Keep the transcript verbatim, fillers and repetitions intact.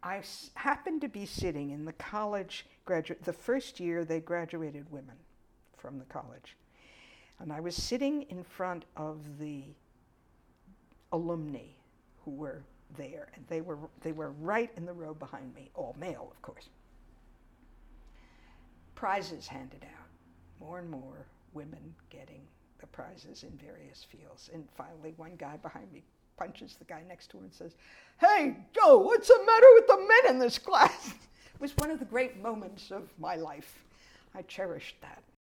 I s- happened to be sitting in the college graduate, the first year they graduated women from the college. And I was sitting in front of the alumni who were there, and they were they were right in the row behind me, all male, of course. Prizes handed out, more and more women getting the prizes in various fields. And finally, one guy behind me punches the guy next to him and says, "Hey, Joe, what's the matter with the men in this class?" It was one of the great moments of my life. I cherished that.